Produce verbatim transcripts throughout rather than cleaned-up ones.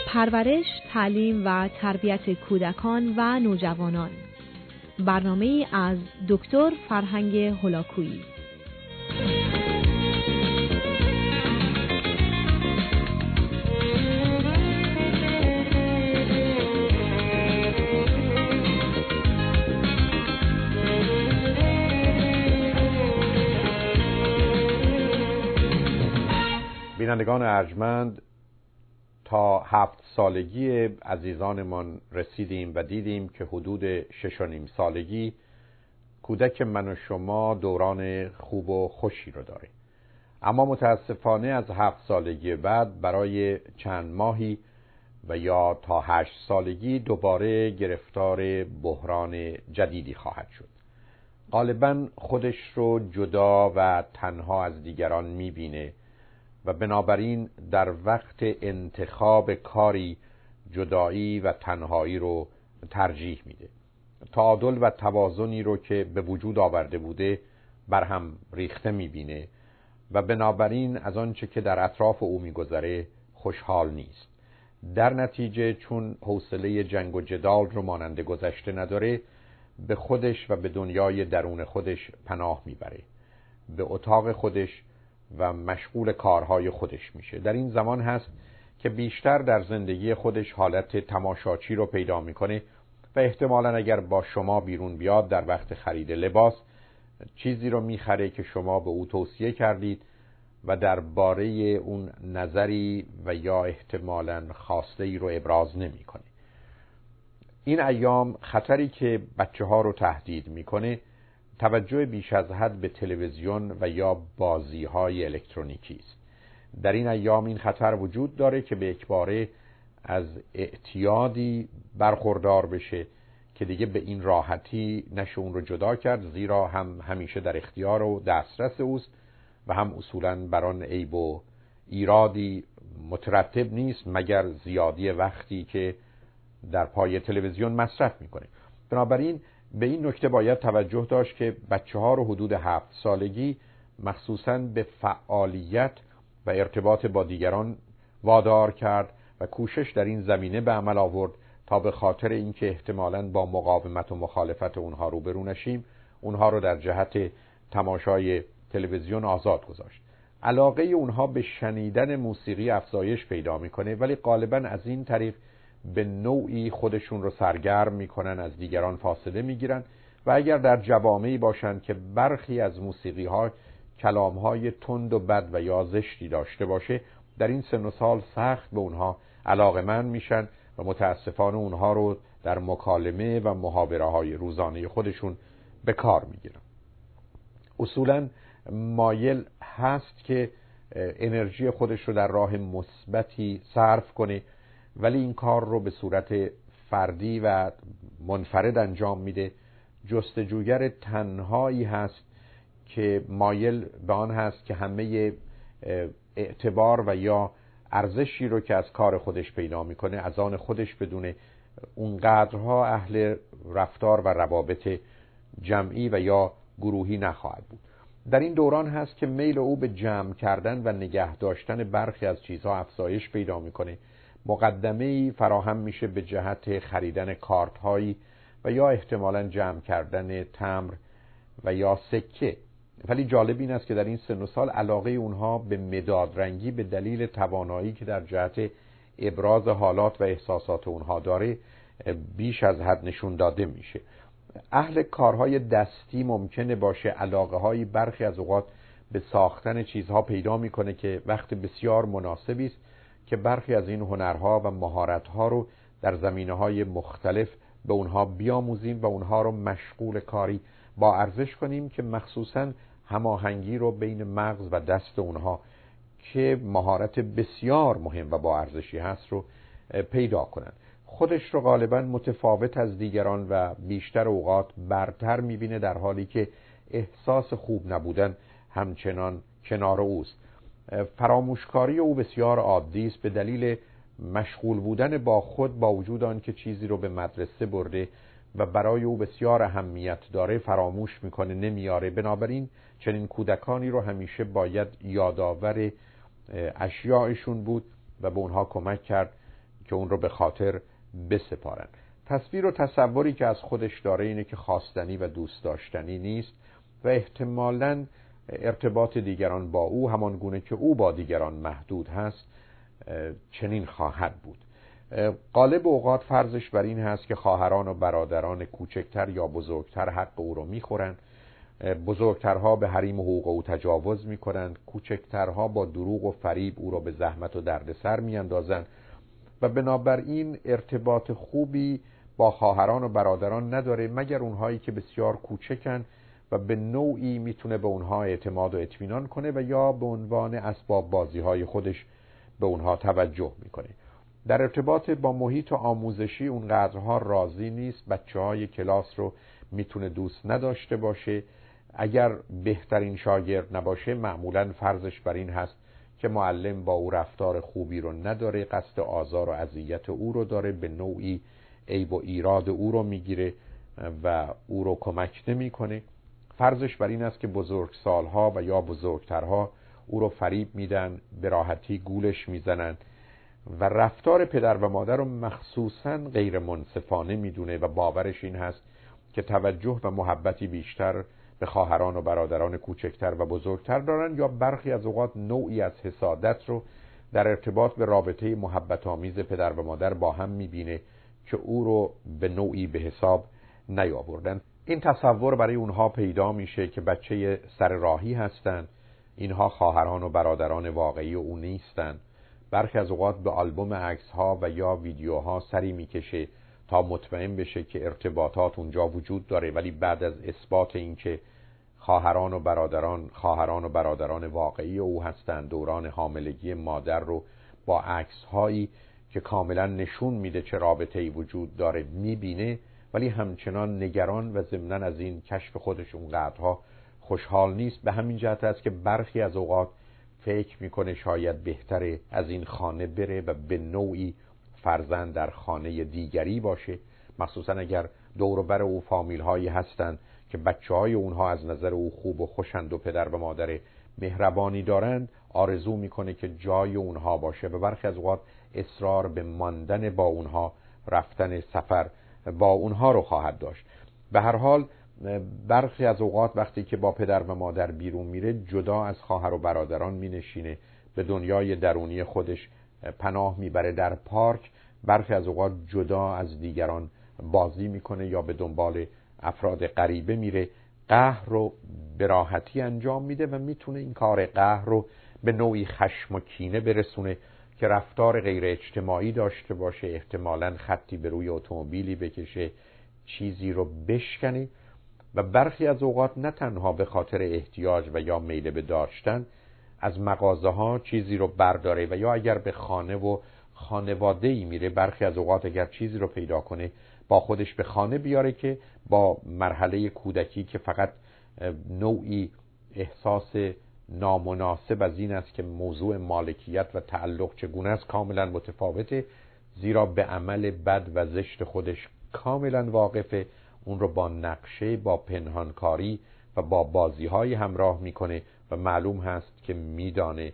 پرورش، تعلیم و تربیت کودکان و نوجوانان. برنامه‌ای از دکتر فرهنگ هولاکویی. بینندگان ارجمند، تا هفت سالگی عزیزانمان رسیدیم و دیدیم که حدود شش و نیم سالگی کودک من و شما دوران خوب و خوشی رو داره. اما متاسفانه از هفت سالگی بعد برای چند ماهی و یا تا هشت سالگی دوباره گرفتار بحران جدیدی خواهد شد. غالباً خودش رو جدا و تنها از دیگران می‌بینه و بنابراین در وقت انتخاب کاری جدایی و تنهایی رو ترجیح میده. تعادل و توازنی رو که به وجود آورده بوده برهم ریخته میبینه و بنابراین از آنچه که در اطراف او میگذره خوشحال نیست. در نتیجه چون حوصله جنگ و جدال رو مانند گذشته نداره، به خودش و به دنیای درون خودش پناه میبره، به اتاق خودش و مشغول کارهای خودش میشه. در این زمان هست که بیشتر در زندگی خودش حالت تماشاچی رو پیدا میکنه و احتمالاً اگر با شما بیرون بیاد در وقت خرید لباس چیزی رو میخره که شما به او توصیه کردید و درباره اون نظری و یا احتمالاً خواسته ای رو ابراز نمیکنه. این ایام خطری که بچه ها رو تهدید میکنه توجه بیش از حد به تلویزیون و یا بازی‌های الکترونیکی است. در این ایام این خطر وجود داره که به یکباره از اعتیادی برخوردار بشه که دیگه به این راحتی نشه اون رو جدا کرد، زیرا هم همیشه در اختیار و دسترس اوست و هم اصولاً بر آن عیب و ایرادی مترتب نیست مگر زیادی وقتی که در پای تلویزیون مصرف میکنه. بنابراین به این نکته باید توجه داشت که بچه ها رو حدود هفت سالگی مخصوصاً به فعالیت و ارتباط با دیگران وادار کرد و کوشش در این زمینه به عمل آورد تا به خاطر اینکه احتمالاً با مقاومت و مخالفت اونها روبرو نشیم، اونها رو در جهت تماشای تلویزیون آزاد گذاشت. علاقه اونها به شنیدن موسیقی افزایش پیدا میکنه، ولی غالباً از این طریق به نوعی خودشون رو سرگرم میکنن، از دیگران فاصله میگیرن و اگر در جوامعی باشن که برخی از موسیقی ها کلام های تند و بد و یا زشتی داشته باشه، در این سن و سال سخت به اونها علاقمند میشن و متاسفانه اونها رو در مکالمه و محاوره های روزانه خودشون به کار میگیرن. اصولا مایل هست که انرژی خودش رو در راه مثبتی صرف کنه، ولی این کار رو به صورت فردی و منفرد انجام میده. جستجوگر تنهایی هست که مایل به آن هست که همه اعتبار و یا ارزشی رو که از کار خودش پیدا میکنه از آن خودش بدونه. اونقدرها اهل رفتار و روابط جمعی و یا گروهی نخواهد بود. در این دوران هست که میل او به جمع کردن و نگه داشتن برخی از چیزها افزایش پیدا میکنه. مقدمه‌ای فراهم میشه به جهت خریدن کارت هایی و یا احتمالاً جمع کردن تمبر و یا سکه. ولی جالب این است که در این سن و سال علاقه اونها به مداد رنگی به دلیل توانایی که در جهت ابراز حالات و احساسات اونها داره بیش از حد نشون داده میشه. اهل کارهای دستی ممکنه باشه علاقه های برخی از اوقات به ساختن چیزها پیدا میکنه که وقت بسیار مناسبی است که برخی از این هنرها و مهارتها رو در زمینه‌های مختلف به اونها بیاموزیم و اونها رو مشغول کاری با ارزش کنیم که مخصوصاً هماهنگی رو بین مغز و دست اونها که مهارت بسیار مهم و با ارزشی هست رو پیدا کنن. خودش رو غالباً متفاوت از دیگران و بیشتر اوقات برتر می‌بینه، در حالی که احساس خوب نبودن همچنان کنار اوست. فراموشکاری او بسیار عادی است به دلیل مشغول بودن با خود، با وجود آن که چیزی رو به مدرسه برده و برای او بسیار اهمیت داره فراموش میکنه، نمیاره. بنابراین چنین کودکانی رو همیشه باید یادآور اشیاءشون بود و به اونها کمک کرد که اون رو به خاطر بسپارن. تصویر و تصوری که از خودش داره اینه که خواستنی و دوست داشتنی نیست و احتمالاً ارتباط دیگران با او همان گونه که او با دیگران محدود هست چنین خواهد بود. غالب اوقات فرضش بر این هست که خواهران و برادران کوچکتر یا بزرگتر حق او رو میخورن، بزرگترها به حریم حقوق او تجاوز میکنند، کوچکترها با دروغ و فریب او رو به زحمت و دردسر میاندازند و بنابراین ارتباط خوبی با خواهران و برادران نداره مگر اونهایی که بسیار کوچکن و به نوعی میتونه به اونها اعتماد و اطمینان کنه و یا به عنوان اسباب بازی های خودش به اونها توجه میکنه. در ارتباط با محیط آموزشی اونقدرها راضی نیست، بچه های کلاس رو میتونه دوست نداشته باشه. اگر بهترین شاگرد نباشه معمولاً فرضش بر این هست که معلم با او رفتار خوبی رو نداره، قصد آزار و اذیت او رو داره، به نوعی عیب و ایراد او رو میگیره و او رو کمک نمیکنه. فرضش بر این است که بزرگسالها و یا بزرگترها او رو فریب میدن، به راحتی گولش میزنن و رفتار پدر و مادر رو مخصوصاً غیر منصفانه میدونه و باورش این هست که توجه و محبتی بیشتر به خواهران و برادران کوچکتر و بزرگتر دارن یا برخی از اوقات نوعی از حسادت رو در ارتباط به رابطه محبت آمیز پدر و مادر با هم میبینه که او رو به نوعی به حساب نیاوردن. این تصور برای اونها پیدا میشه که بچه سر راهی هستن، اینها خواهران و برادران واقعی او نیستن. برخی از اوقات به آلبوم عکس ها و یا ویدیوها سری میکشه تا مطمئن بشه که ارتباطات اونجا وجود داره، ولی بعد از اثبات این که خواهران و برادران خواهران و برادران واقعی او هستند، دوران حاملگی مادر رو با عکس هایی که کاملا نشون میده چه رابطه‌ای وجود داره میبینه، ولی همچنان نگران و ضمناً از این کشف خودش اونقدرها خوشحال نیست. به همین جهت است که برخی از اوقات فکر میکنه شاید بهتره از این خانه بره و به نوعی فرزند در خانه دیگری باشه، مخصوصا اگر دور و بر او فامیل هایی هستند که بچه های اونها از نظر او خوب و خوشند و پدر و مادر مهربانی دارند، آرزو میکنه که جای اونها باشه و برخی از اوقات اصرار به ماندن با اونها، رفتن سفر با اونها رو خواهد داشت. به هر حال برخی از اوقات وقتی که با پدر و مادر بیرون میره جدا از خواهر و برادران مینشینه، به دنیای درونی خودش پناه میبره در پارک، برخی از اوقات جدا از دیگران بازی میکنه یا به دنبال افراد غریبه میره، قهر رو به راحتی انجام میده و میتونه این کار قهر رو به نوعی خشم و کینه برسونه که رفتار غیر اجتماعی داشته باشه، احتمالاً خطی به روی اتومبیلی بکشه، چیزی رو بشکنه و برخی از اوقات نه تنها به خاطر احتیاج و یا میل به داشتن از مغازه ها چیزی رو برداره و یا اگر به خانه و خانواده‌ای میره برخی از اوقات اگر چیزی رو پیدا کنه با خودش به خانه بیاره که با مرحله کودکی که فقط نوعی احساس نامناسب از این است که موضوع مالکیت و تعلق چگونه است کاملا متفاوته، زیرا به عمل بد و زشت خودش کاملا واقفه، اون رو با نقشه، با پنهانکاری و با بازی‌های همراه میکنه و معلوم هست که میدانه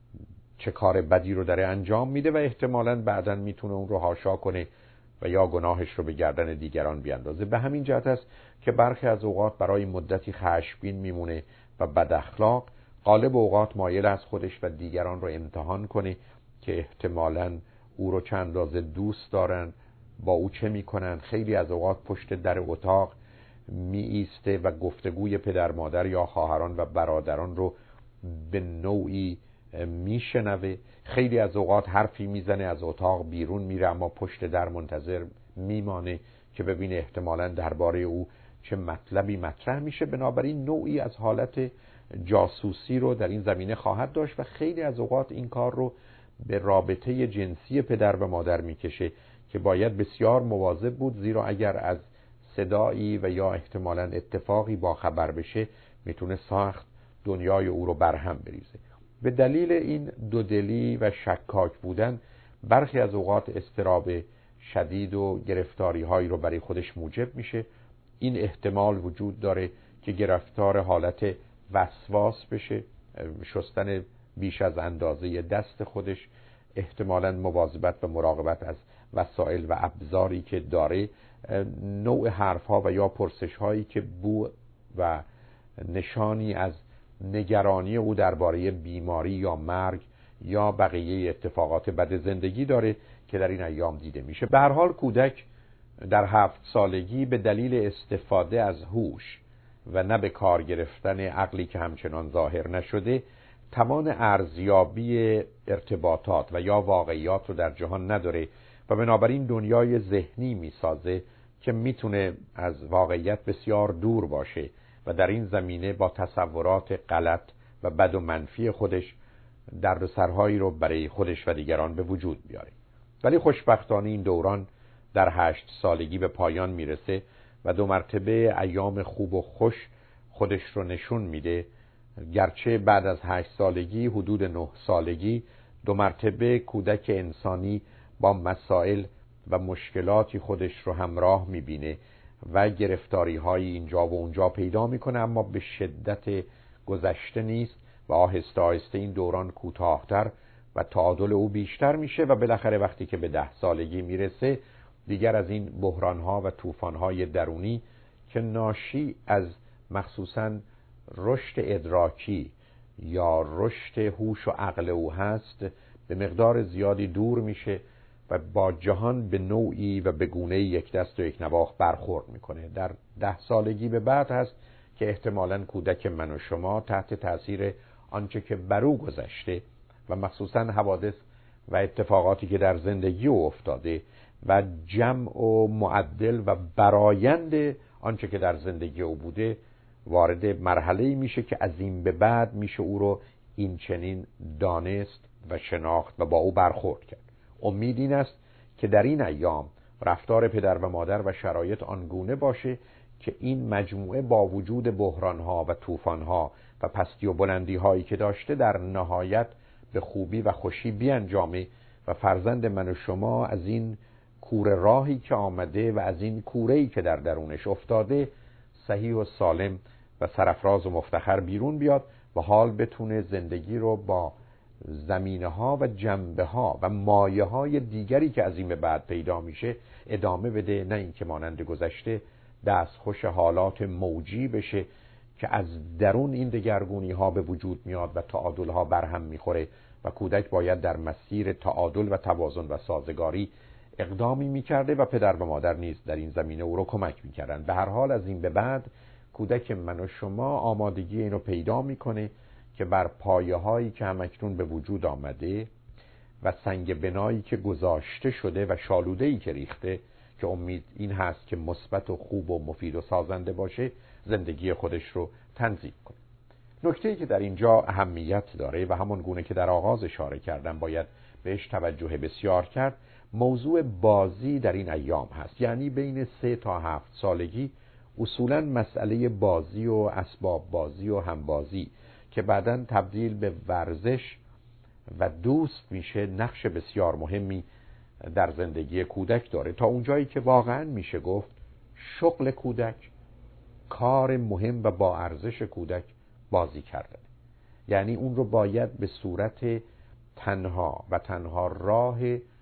چه کار بدی رو داره انجام میده و احتمالاً بعداً میتونه اون رو حاشا کنه و یا گناهش رو به گردن دیگران بیاندازه. به همین جهت است که برخی از اوقات برای مدتی خشمگین میمونه و بد اخلاق، غالب اوقات مایل از خودش و دیگران رو امتحان کنه که احتمالاً او رو چند اندازه دوست دارن، با او چه میکنن. خیلی از اوقات پشت در اتاق می ایسته و گفتگوی پدر مادر یا خواهران و برادران رو به نوعی میشنوه. خیلی از اوقات حرفی میزنه از اتاق بیرون میره اما پشت در منتظر میمانه که ببینه احتمالاً درباره او چه مطلبی مطرح میشه. بنابراین نوعی از حالت جاسوسی رو در این زمینه خواهد داشت و خیلی از اوقات این کار رو به رابطه جنسی پدر و مادر میکشه که باید بسیار مواظب بود، زیرا اگر از صدایی و یا احتمالاً اتفاقی با خبر بشه میتونه سخت دنیای او رو برهم بریزه. به دلیل این دودلی و شکاک بودن برخی از اوقات اضطراب شدید و گرفتاری هایی رو برای خودش موجب میشه. این احتمال وجود داره که گرفتار حالت وسواس بشه، شستن بیش از اندازه دست خودش احتمالاً مواظبت و مراقبت از وسایل و ابزاری که داره، نوع حرفها و یا پرسش‌هایی که بو و نشانی از نگرانی او درباره بیماری یا مرگ یا بقیه اتفاقات بد زندگی داره که در این ایام دیده میشه. به هر حال کودک در هفت سالگی به دلیل استفاده از هوش و نه به کار گرفتن عقلی که همچنان ظاهر نشده، توان ارزیابی ارتباطات و یا واقعیات رو در جهان نداره و بنابراین دنیای ذهنی میسازه که میتونه از واقعیت بسیار دور باشه و در این زمینه با تصورات غلط و بد و منفی خودش دردسرهایی رو برای خودش و دیگران به وجود بیاره. ولی خوشبختانه این دوران در هشت سالگی به پایان میرسه و دو مرتبه ایام خوب و خوش خودش رو نشون میده، گرچه بعد از هشت سالگی حدود نه سالگی دو مرتبه کودک انسانی با مسائل و مشکلاتی خودش رو همراه میبینه و گرفتاری های اینجا و اونجا پیدا میکنه، اما به شدت گذشته نیست و آهسته آهسته این دوران کوتاه‌تر و تعادل او بیشتر میشه و بالاخره وقتی که به ده سالگی میرسه دیگر از این بحران‌ها و طوفان‌های درونی که ناشی از مخصوصاً رشد ادراکی یا رشد هوش و عقل او هست به مقدار زیادی دور میشه و با جهان به نوعی و به گونه‌ای یک دست و یک نواخت برخورد میکنه. در ده سالگی به بعد هست که احتمالاً کودک من و شما تحت تاثیر آنچه که بر او گذشته و مخصوصاً حوادث و اتفاقاتی که در زندگی او افتاده و جمع و معدل و برآیند آنچه که در زندگی او بوده وارد مرحله‌ای میشه که از این به بعد میشه او رو این چنین دانست و شناخت و با او برخورد کرد. امید این است که در این ایام رفتار پدر و مادر و شرایط آنگونه باشه که این مجموعه با وجود بحران‌ها و طوفان‌ها و پستی و بلندی‌هایی که داشته در نهایت به خوبی و خوشی بیانجامه و فرزند من و شما از این کوره راهی که آمده و از این کوره‌ای که در درونش افتاده صحیح و سالم و سرفراز و مفتخر بیرون بیاد و حال بتونه زندگی رو با زمینه‌ها و جنبه‌ها و مایه‌های دیگری که از این به بعد پیدا میشه ادامه بده، نه اینکه مانند گذشته دستخوش حالات موجی بشه که از درون این دگرگونی‌ها به وجود میاد و تعادل‌ها برهم میخوره و کودک باید در مسیر تعادل و توازن و سازگاری اقدامی میکرده و پدر و مادر نیز در این زمینه او رو کمک میکردن. به هر حال از این به بعد کودک من و شما آمادگی اینو پیدا میکنه که بر پایه‌هایی که همکنون به وجود آمده و سنگ بنایی که گذاشته شده و شالوده‌ای که ریخته که امید این هست که مثبت و خوب و مفید و سازنده باشه زندگی خودش رو تنظیم کنه. نکته‌ای که در اینجا اهمیت داره و همون گونه که در آغاز اشاره کردم باید بهش توجه بسیار کرد، موضوع بازی در این ایام هست. یعنی بین سه تا هفت سالگی اصولاً مسئله بازی و اسباب بازی و همبازی که بعداً تبدیل به ورزش و دوست میشه نقش بسیار مهمی در زندگی کودک داره، تا اونجایی که واقعاً میشه گفت شغل کودک، کار مهم و با ارزش کودک بازی کردن. یعنی اون رو باید به صورت تنها و تنها راه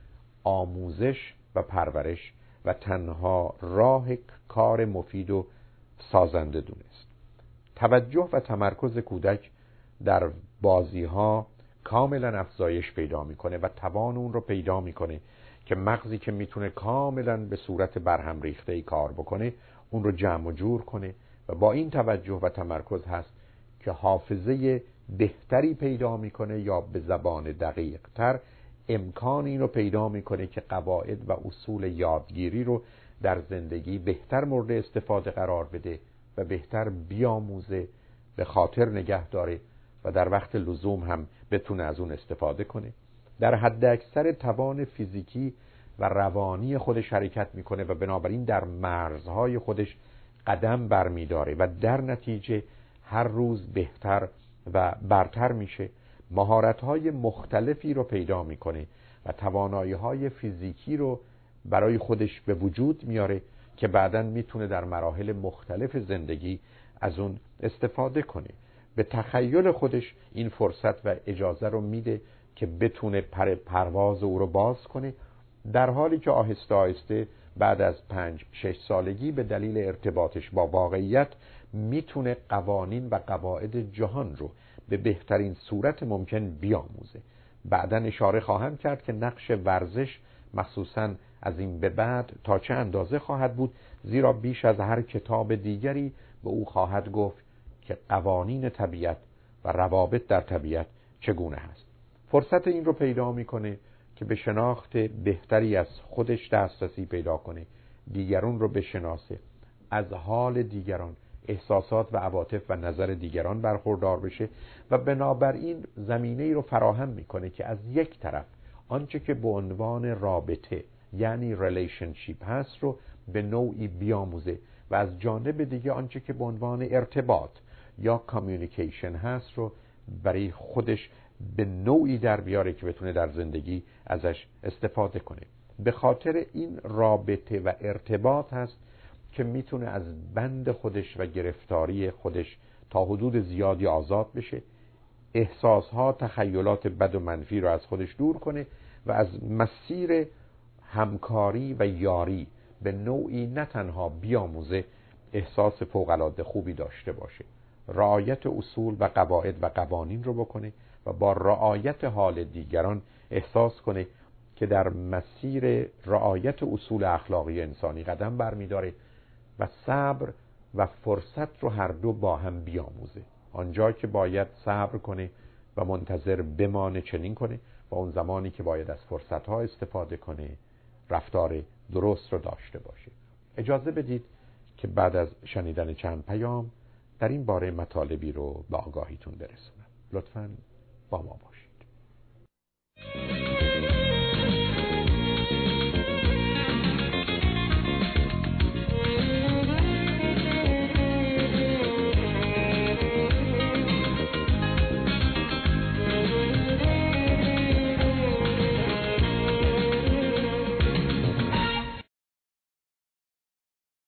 آموزش و پرورش و تنها راه کار مفید و سازنده دونست. توجه و تمرکز کودک در بازی ها کاملا افزایش پیدا میکنه و توان اون رو پیدا میکنه که مغزی که میتونه کاملا به صورت برهم ریخته‌ای کار بکنه اون رو جمع و جور کنه و با این توجه و تمرکز هست که حافظه بهتری پیدا میکنه یا به زبان دقیق تر امکان این رو پیدا میکنه که قواعد و اصول یادگیری رو در زندگی بهتر مورد استفاده قرار بده و بهتر بیاموزه، به خاطر نگه داره و در وقت لزوم هم بتونه از اون استفاده کنه. در حد اکثر توان فیزیکی و روانی خودش حرکت میکنه و بنابراین در مرزهای خودش قدم برمیداره و در نتیجه هر روز بهتر و برتر میشه، مهارت‌های مختلفی رو پیدا میکنه و توانایی‌های فیزیکی رو برای خودش به وجود میاره که بعداً میتونه در مراحل مختلف زندگی از اون استفاده کنه. به تخیل خودش این فرصت و اجازه رو میده که بتونه پر پرواز او رو باز کنه، در حالی که آهسته آهسته بعد از پنج شش سالگی به دلیل ارتباطش با واقعیت میتونه قوانین و قواعد جهان رو به بهترین صورت ممکن بیاموزه. بعداً اشاره خواهم کرد که نقش ورزش مخصوصاً از این به بعد تا چه اندازه خواهد بود، زیرا بیش از هر کتاب دیگری به او خواهد گفت که قوانین طبیعت و روابط در طبیعت چگونه هست. فرصت این رو پیدا میکنه که به شناخت بهتری از خودش دسترسی پیدا کنه، دیگران رو بشناسه، از حال دیگران، احساسات و عواطف و نظر دیگران برخوردار بشه و بنابراین زمینه‌ای رو فراهم میکنه که از یک طرف آنچه که به عنوان رابطه یعنی ریلیشنشیپ هست رو به نوعی بیاموزه و از جانب دیگه آنچه که به عنوان ارتباط یا کامیونیکیشن هست رو برای خودش به نوعی در بیاره که بتونه در زندگی ازش استفاده کنه. به خاطر این رابطه و ارتباط هست که میتونه از بند خودش و گرفتاری خودش تا حدود زیادی آزاد بشه، احساسها، تخیلات بد و منفی رو از خودش دور کنه و از مسیر همکاری و یاری به نوعی نه تنها بیاموزه، احساس فوق‌العاده خوبی داشته باشه، رعایت اصول و قواعد و قوانین رو بکنه و با رعایت حال دیگران احساس کنه که در مسیر رعایت اصول اخلاقی انسانی قدم برمی‌داره و صبر و فرصت رو هر دو با هم بیاموزه. آنجا که باید صبر کنه و منتظر بمانه چنین کنه و اون زمانی که باید از فرصت‌ها استفاده کنه رفتار درست رو داشته باشه. اجازه بدید که بعد از شنیدن چند پیام در این باره مطالبی رو به آگاهیتون برسونم. لطفاً با ما باشید.